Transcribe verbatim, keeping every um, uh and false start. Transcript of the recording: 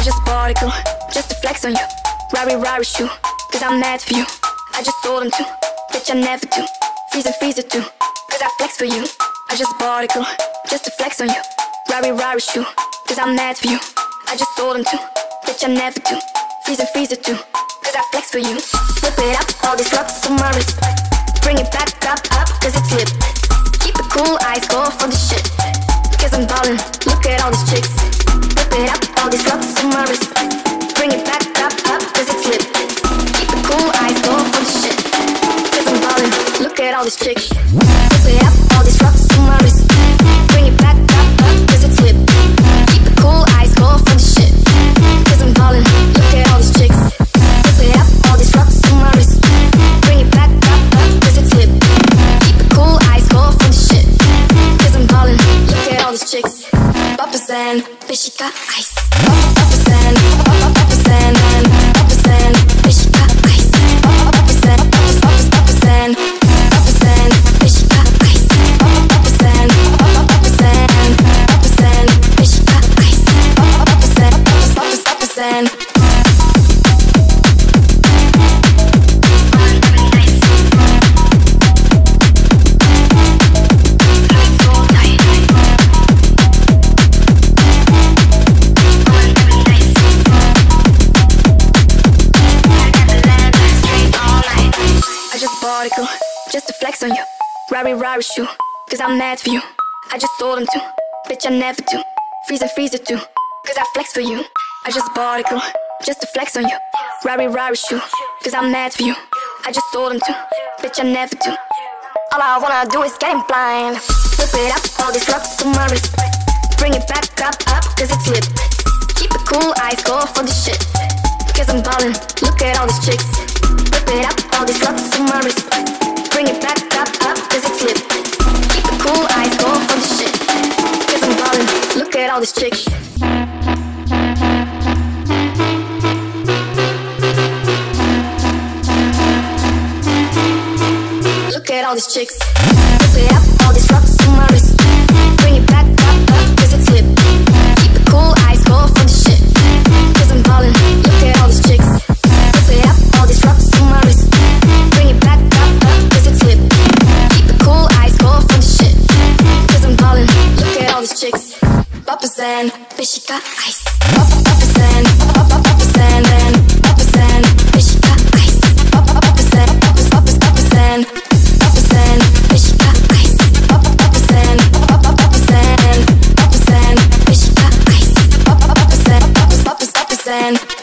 I just bought a girl, just to flex on you. Rari Rari shoe, cause I'm mad for you. I just sold them too, bitch I never do. Freezer freezer too, cause I flex for you. I just bought a girl, just to flex on you. Rari Rari shoe, cause I'm mad for you. I just sold them too, bitch I never do. Freezer freezer too, cause I flex for you. Whip it up, all these rocks on my wrist. Bring it back up, up, cause it's lit. Keep it cool, eyes go for the shit. Cause I'm ballin', look at all these chicks. Whip it up, all these rocks on my wrist. Bring it back up, up, cause it's lit. Keep it cool, eyes go for the shit. Cause I'm ballin', look at all these chicks. Whip it up, all these rocks on my wrist. Bring it back up, up, cause it's lit. Keep it cool, eyes go for the shit. Cause I'm ballin', look at all these chicks. Whip it up, all these rocks on my wrist. Bring it back up, up, cause it's lit. Keep it cool, eyes go for the shit. Cause I'm ballin', look at all these chicks. Papa's and fishy got ice. Papa's and, Papa's and, Papa's and, fishy got ice. Papa's and, Papa's, Papa's and, Papa's and, fishy got ice. Papa's and, Papa's and, Papa's and, fishy got ice. Papa's and, Papa's, Papa's and. Article, just to flex on you. Rari Rari shoe, cause I'm mad for you. I just sold them too, bitch I never do. Freezer freezer too, cause I flex for you. I just bought a girl, just to flex on you. Rari Rari shoe, cause I'm mad for you. I just sold them too, bitch I never do. All I wanna do is get him blind. Whip it up, all these rocks on my wrist. Bring it back up, up, cause it's lit. Keep it cool, eyes go for the shit. Cause I'm ballin', look at all these chicks. Whip it up, all these rocks on my wrist. Bring it back up, up, cause it's lit. Keep it cool, eyes go for the shit. Cause I'm ballin', look at all these chicks. Look at all these chicks. Whip it up, all these rocks on my wrist. Bring it back up, up, cause it's lit. Keep it cool, eyes go for the shit. Cause I'm ballin', look at all these chicks. Whip it up, all these rocks on my wrist. Bring it back up, up, cause it's lit. Keep it cool, eyes go for the shit. Cause I'm ballin', look at all these chicks. Papa's and fishy got ice. Papa's and, Papa's and, Papa's and, fishy got ice. Papa's and, Papa's, Papa's, Papa's and, Papa's and, fishy got ice. Papa's and, Papa's and, Papa's and, fishy got ice. Papa's and, Papa's, Papa's, Papa's and.